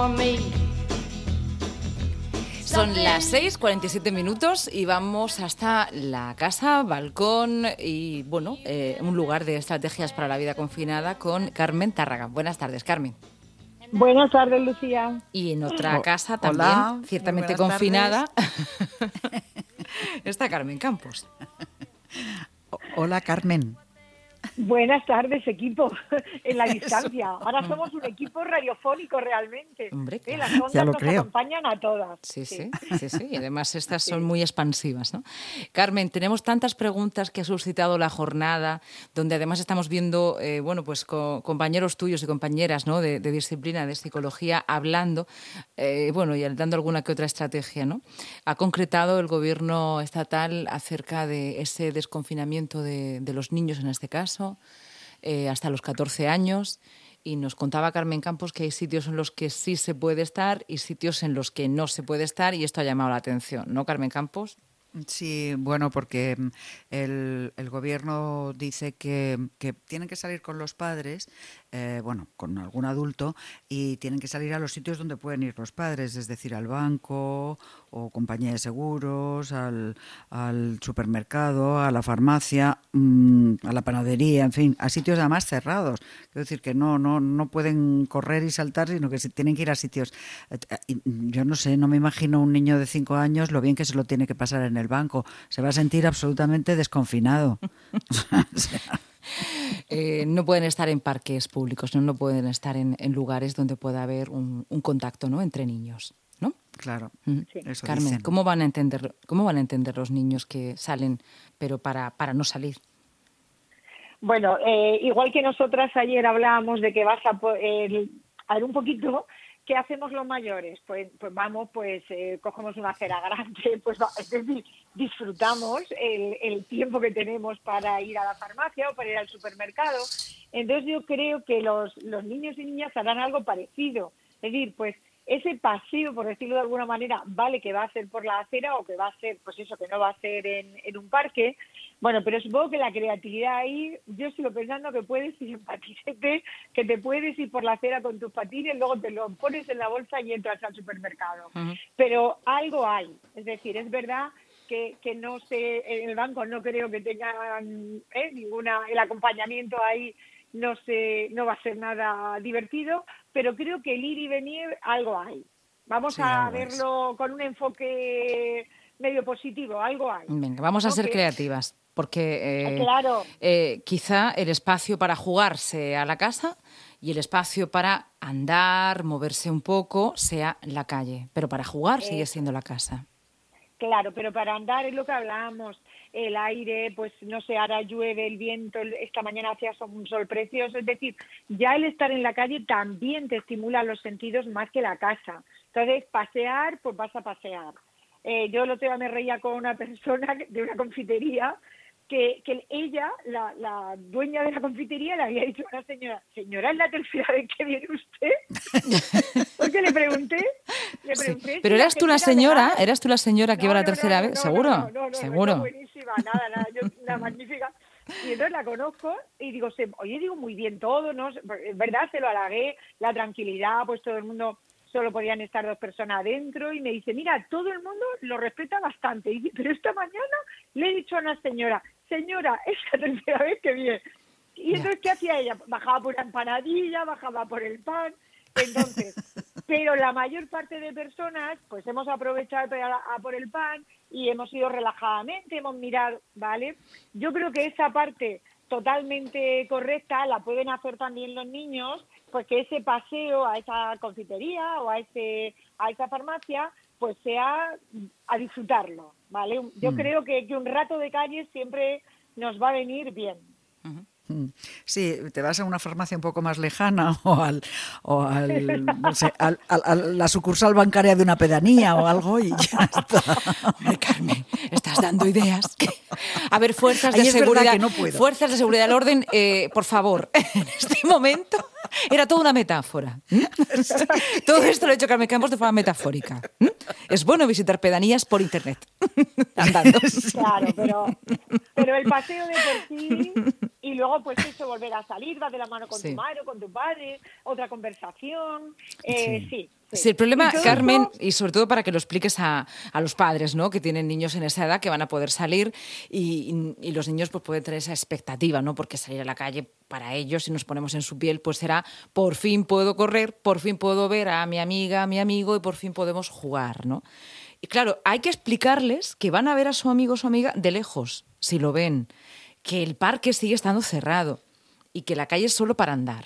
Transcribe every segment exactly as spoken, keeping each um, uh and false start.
for me. Son las seis cuarenta y siete minutos y vamos hasta la casa, balcón y, bueno, eh, un lugar de estrategias para la vida confinada con Carmen Tárraga. Buenas tardes, Carmen. Buenas tardes, Lucía. Y en otra Oh, casa también, hola, ciertamente buenas confinada, está Carmen Campos. O- Hola, Carmen. Buenas tardes, equipo, en la distancia. Ahora somos un equipo radiofónico realmente. Hombre, Sí, claro. las ondas Ya lo nos creo. acompañan a todas. Sí, sí, sí, sí. Y además estas son muy expansivas, ¿no? Carmen, tenemos tantas preguntas que ha suscitado la jornada, donde además estamos viendo, eh, bueno, pues co- compañeros tuyos y compañeras, ¿no? De, de disciplina, de psicología, hablando, eh, bueno, y dando alguna que otra estrategia, ¿no? Ha concretado el gobierno estatal acerca de ese desconfinamiento de, de los niños, en este caso, eh, hasta los catorce años. Y nos contaba Carmen Campos que hay sitios en los que sí se puede estar y sitios en los que no se puede estar, y esto ha llamado la atención, ¿no, Carmen Campos? Sí, bueno, porque mm, el, el gobierno dice que, que tienen que salir con los padres, eh, bueno, con algún adulto, y tienen que salir a los sitios donde pueden ir los padres, es decir, al banco o compañía de seguros, al, al supermercado, a la farmacia, mmm, a la panadería, en fin, a sitios además cerrados. Quiero decir que no, no, no pueden correr y saltar, sino que se tienen que ir a sitios. Eh, eh, Yo no sé, no me imagino un niño de cinco años lo bien que se lo tiene que pasar en el banco. Se va a sentir absolutamente desconfinado. O sea, Eh, no pueden estar en parques públicos, no, no pueden estar en, en lugares donde pueda haber un, un contacto, ¿no? Entre niños, ¿no? claro, Ujú. eso Carmen, dicen. ¿cómo van a entender, cómo van a entender los niños que salen, pero para, para no salir? Bueno, eh, igual que nosotras ayer hablábamos de que vas a poder, a ver un poquito, ¿qué hacemos los mayores? Pues, pues vamos, pues eh, cogemos una cera grande, pues va, es decir, disfrutamos el, el tiempo que tenemos para ir a la farmacia o para ir al supermercado. Entonces yo creo que los, los niños y niñas harán algo parecido. Es decir, pues ese paseo, por decirlo de alguna manera, vale que va a ser por la acera o que va a ser, pues eso, que no va a ser en, en un parque. Bueno, pero supongo que la creatividad ahí, yo sigo pensando que puedes ir en patinete, que te puedes ir por la acera con tus patines, luego te lo pones en la bolsa y entras al supermercado. Uh-huh. Pero algo hay, es decir, es verdad que, que no sé, en el banco no creo que tengan eh, ninguna, el acompañamiento ahí no sé, no va a ser nada divertido, pero creo que el ir y venir algo hay. Vamos sí, a verlo es. Con un enfoque medio positivo, algo hay. Venga, vamos a okay. ser creativas, porque eh, claro. eh, quizá el espacio para jugarse a la casa y el espacio para andar, moverse un poco, sea la calle, pero para jugar eh. sigue siendo la casa. Claro, pero para andar es lo que hablábamos, el aire, pues no sé, ahora llueve, el viento, esta mañana hacía un sol precioso, es decir, ya el estar en la calle también te estimula los sentidos más que la casa. Entonces, pasear, pues vas a pasear. Eh, yo el otro día me reía con una persona de una confitería que, que ella, la, la dueña de la confitería, le había dicho a una señora, señora, ¿es la tercera vez que viene usted? Porque le pregunté, le pregunté. Sí. Pero eras tú la señora, de... eras tú la señora que no, iba la no, tercera no, vez, no, ¿seguro? No, no, no, no, ¿Seguro? No, buenísima, nada, nada, yo, la magnífica. Y entonces la conozco y digo, oye, digo, muy bien todo, ¿no? Es verdad, se lo halagué, la tranquilidad, pues todo el mundo, solo podían estar dos personas adentro, y me dice, mira, todo el mundo lo respeta bastante. Y dice, pero esta mañana le he dicho a una señora, señora, es la tercera vez que viene. Y entonces, ¿qué hacía ella? Bajaba por la empanadilla, bajaba por el pan. Entonces, pero la mayor parte de personas, pues hemos aprovechado para, a por el pan y hemos ido relajadamente, hemos mirado, ¿vale? Yo creo que esa parte totalmente correcta la pueden hacer también los niños, pues que ese paseo a esa confitería o a ese a esa farmacia, pues sea a disfrutarlo, ¿vale? Yo mm. creo que, que un rato de calle siempre nos va a venir bien. Uh-huh. Sí, te vas a una farmacia un poco más lejana o al, o al, no sé, al, al, a la sucursal bancaria de una pedanía o algo y ya está. Hombre, Carmen, estás dando ideas. A ver, fuerzas Ahí de es seguridad, que no puedo. fuerzas de seguridad del orden, eh, por favor, en este momento era toda una metáfora. ¿Mm? Todo esto lo ha hecho Carmen Campos de forma metafórica. ¿Mm? Es bueno visitar pedanías por internet, andando. Claro, pero, pero el paseo de por sí, y luego pues eso, volver a salir, va de la mano con Sí. tu madre o con tu padre, otra conversación, eh, Sí. sí. sí. Sí, el problema, Y todo Carmen, eso- y sobre todo para que lo expliques a, a los padres, ¿no? Que tienen niños en esa edad que van a poder salir y, y los niños pues pueden tener esa expectativa, ¿no? Porque salir a la calle para ellos, si nos ponemos en su piel, pues será por fin puedo correr, por fin puedo ver a mi amiga, a mi amigo y por fin podemos jugar, ¿no? Y claro, hay que explicarles que van a ver a su amigo o su amiga de lejos, si lo ven, que el parque sigue estando cerrado y que la calle es solo para andar.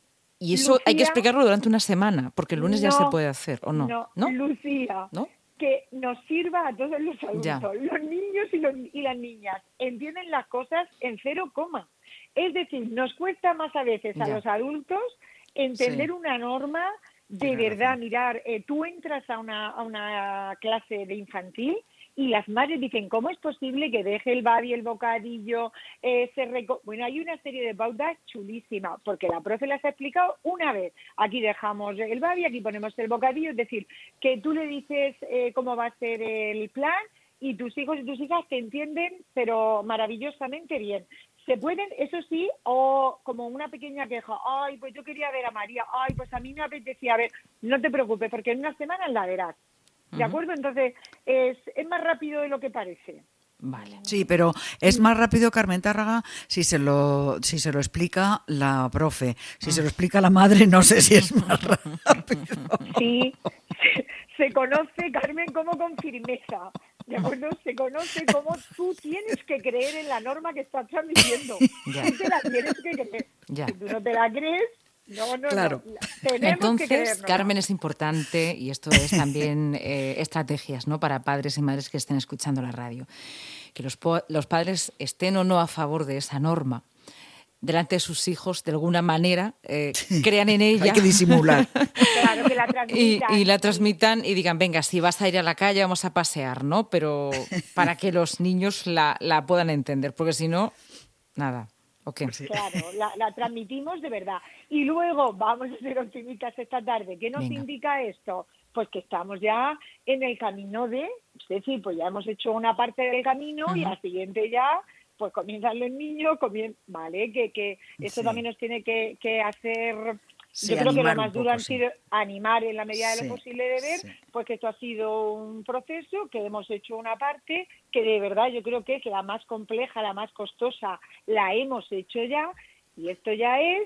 Y eso hay que Lucía, explicarlo durante una semana, porque el lunes ya se no, puede hacer, ¿o no? No, ¿No? Lucía, ¿No? que nos sirva a todos los Ya. adultos. Los niños y, los, y las niñas entienden las cosas en cero coma. Es decir, nos cuesta más a veces a Ya. los adultos entender Sí. una norma de Tienes verdad. razón. Mirar, eh, tú entras a una, a una clase de infantil y las madres dicen, ¿cómo es posible que deje el babi, el bocadillo, eh, se reco-? Bueno, hay una serie de pautas chulísimas, porque la profe las ha explicado una vez. Aquí dejamos el babi, aquí ponemos el bocadillo, es decir, que tú le dices eh, cómo va a ser el plan y tus hijos y tus hijas te entienden, pero maravillosamente bien. Se pueden, eso sí, o como una pequeña queja, ay, pues yo quería ver a María, ay, pues a mí me apetecía ver, no te preocupes, porque en una semana la verás. ¿De acuerdo? Entonces, es, es más rápido de lo que parece. Vale. Sí, pero es más rápido, Carmen Tárraga, si se lo si se lo explica la profe. Si se lo explica la madre, no sé si es más rápido. Sí, se, se conoce, Carmen, como con firmeza. ¿De acuerdo? Se conoce como tú tienes que creer en la norma que estás transmitiendo. Ya. Tú te la tienes que creer. Ya. Si tú no te la crees, no, no, Claro. no. Tenemos Entonces, que creernos. Carmen, es importante, y esto es también eh, estrategias, ¿no?, para padres y madres que estén escuchando la radio, que los, po- los padres estén o no a favor de esa norma, delante de sus hijos, de alguna manera, eh, crean en ella. Hay que disimular. Claro, que la Y, transmitan. y la transmitan y digan, venga, si vas a ir a la calle vamos a pasear, ¿no? Pero para que los niños la, la puedan entender, porque si no, nada. ¿O qué? Pues sí. Claro, la, la transmitimos de verdad. Y luego vamos a ser optimistas esta tarde. ¿Qué nos Venga. indica esto? Pues que estamos ya en el camino de, es decir, pues ya hemos hecho una parte del camino y al siguiente ya, pues comienzan los niños, comien- vale, que, que eso Sí. también nos tiene que, que hacer. Sí, Yo creo que lo animar un más duro poco, han sí. sido animar en la medida de Sí, lo posible de ver, sí. pues que esto ha sido un proceso, que hemos hecho una parte, que de verdad yo creo que es la más compleja, la más costosa, la hemos hecho ya, y esto ya es,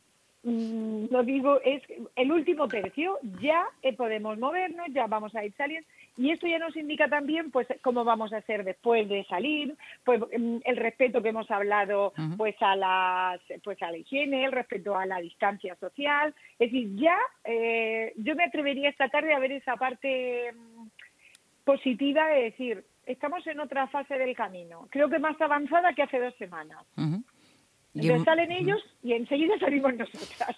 mm, no digo, es el último tercio, ya eh, podemos movernos, ya vamos a ir saliendo, y esto ya nos indica también pues cómo vamos a hacer después de salir, pues mm, el respeto que hemos hablado Ujú. pues a las pues a la higiene, el respeto a la distancia social, es decir, ya eh, yo me atrevería esta tarde a ver esa parte mm, positiva de decir, estamos en otra fase del camino, creo que más avanzada que hace dos semanas. Ujú. Y Entonces en- salen ellos y enseguida salimos nosotras.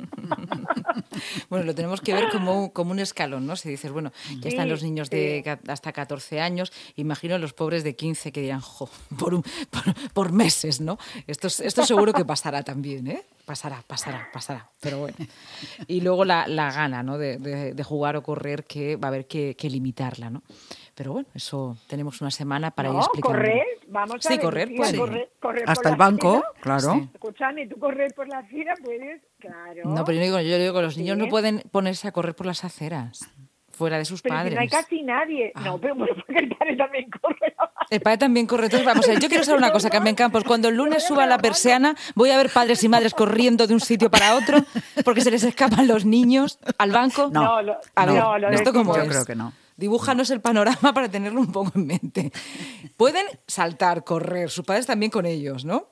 Bueno, lo tenemos que ver como, como un escalón, ¿no? Si dices, bueno, ya están Sí, los niños de sí. ca- hasta catorce años, imagino los pobres de quince que dirán, jo, por, un- por, por meses, ¿no? Esto, es- esto seguro que pasará también, ¿eh? Pasará, pasará, pasará, pero bueno. Y luego la, la gana, ¿no?, de, de- de jugar o correr, que va a haber que, que limitarla, ¿no? Pero bueno, eso tenemos una semana para ir No, explicando. correr, vamos a Sí, ver, correr, Lucía, pues sí. correr, correr Hasta por el la banco, acera. claro. Sí. Escúchame, tú correr por la acera puedes, claro. No, pero yo digo, yo digo que los niños Sí. no pueden ponerse a correr por las aceras, fuera de sus Pero padres. si no hay casi nadie. Ah. No, pero bueno, porque el padre también corre. El padre también corre. Entonces, vamos a ver, yo quiero saber una cosa, Carmen Campos. Cuando el lunes suba la persiana, voy a ver padres y madres corriendo de un sitio para otro porque se les escapan los niños al banco. No, No, lo- A ver, no, lo ¿esto decimos. cómo Yo es? creo que no. Dibújanos el panorama para tenerlo un poco en mente. Pueden saltar, correr, sus padres también con ellos, ¿no?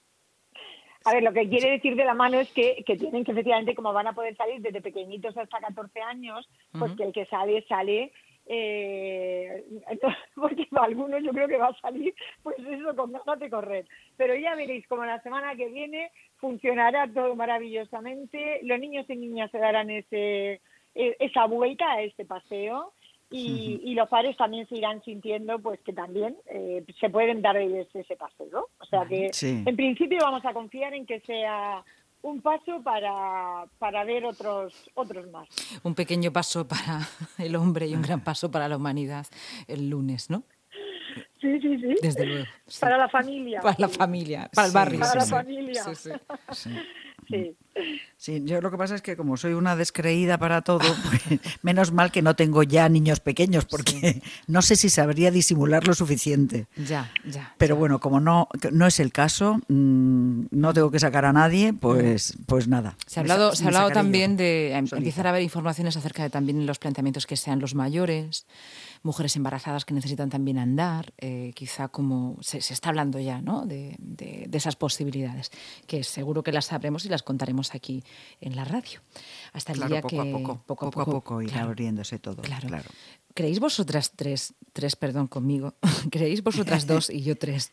A ver, lo que quiere decir de la mano es que, que tienen que, efectivamente, como van a poder salir desde pequeñitos hasta catorce años, pues que el que sale, sale. Eh, entonces, porque para algunos yo creo que va a salir, pues eso, con ganas de correr. Pero ya veréis, como la semana que viene funcionará todo maravillosamente. Los niños y niñas se darán ese, eh, esa vuelta a este paseo. Y, y los padres también se irán sintiendo pues que también eh, se pueden dar ese, ese paseo. O sea que Sí. en principio vamos a confiar en que sea un paso para, para ver otros otros más. Un pequeño paso para el hombre y un gran paso para la humanidad el lunes, ¿no? Sí, sí, sí. Desde luego. Sí. Para la familia. Para la familia, para el barrio. Para sí, la sí. familia. Sí, sí. Sí. Sí. Sí, yo lo que pasa es que como soy una descreída para todo, pues menos mal que no tengo ya niños pequeños, porque sí. no sé si sabría disimular lo suficiente. Ya, ya. Pero ya. bueno, como no, no es el caso, mmm, no tengo que sacar a nadie, pues, pues nada. Se ha hablado, me, se ha hablado también yo, de solita. empezar a haber informaciones acerca de también los planteamientos que sean los mayores, mujeres embarazadas que necesitan también andar, eh, quizá como se, se está hablando ya, ¿no? de, de, de esas posibilidades, que seguro que las sabremos y las contaremos aquí en la radio. Hasta el claro, día poco que a poco, poco a poco, poco, a poco irá claro, abriéndose todo. Claro. claro. ¿Creéis vosotras tres, tres, perdón, conmigo? ¿Creéis vosotras dos y yo tres?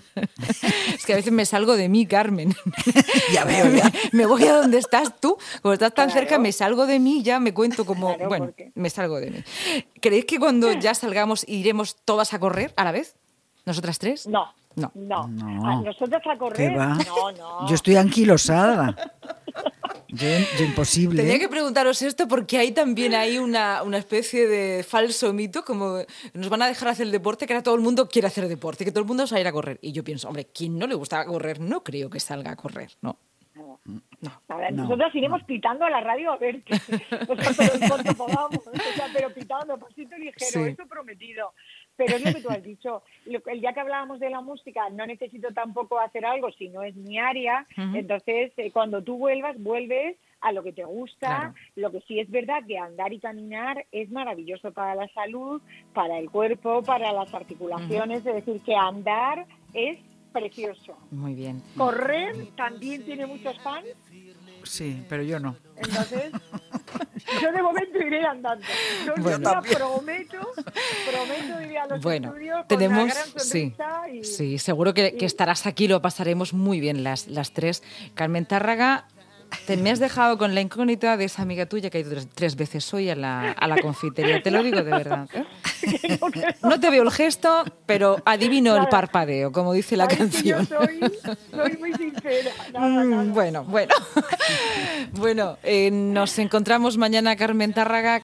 Es que a veces me salgo de mí, Carmen. Ya veo, ya. Me, me voy a donde estás tú, como estás tan Claro. cerca, me salgo de mí, ya me cuento como, Claro, bueno, porque... me salgo de mí. ¿Creéis que cuando ya salgamos iremos todas a correr a la vez? ¿Nosotras tres? No. No. No. No. ¿A nosotras a correr? ¿Qué va? No, no. Yo estoy anquilosada. Yo, yo imposible. Tenía que preguntaros esto porque hay también hay una, una especie de falso mito, como nos van a dejar hacer el deporte, que ahora todo el mundo quiere hacer deporte, que todo el mundo se va a ir a correr. Y yo pienso, hombre, ¿quién no le gusta correr? No creo que salga a correr, ¿no? No. No. A ver, No, nosotras iremos no. pitando a la radio a ver, o sea, pero en cuanto podamos, o sea, pero pitando, pasito ligero, Sí. eso prometido. Pero es lo que tú has dicho, lo- el día que hablábamos de la música, no necesito tampoco hacer algo si no es mi área, Ujú. entonces eh, cuando tú vuelvas, vuelves a lo que te gusta, Claro. lo que sí es verdad que andar y caminar es maravilloso para la salud, para el cuerpo, para las articulaciones, es decir, que andar es precioso. Muy bien. Correr también tiene muchos fans, Sí, pero yo no. entonces yo de momento iré andando. Yo, yo Bueno. mira, prometo, prometo ir a los Bueno, estudios con tenemos, una gran sí, sonrisa y... sí, seguro que, que estarás aquí, lo pasaremos muy bien las, las tres. Carmen Tárraga, te me has dejado con la incógnita de esa amiga tuya que ha ido tres, tres veces hoy a la, a la confitería, te lo digo de verdad. ¿eh? que no, que no. No te veo el gesto, pero adivino el Nada. parpadeo, como dice la Ay, sí, canción. yo soy, soy muy sincera. Nada, Mm, nada. Bueno, bueno. Bueno, eh, nos encontramos mañana, Carmen Tárraga.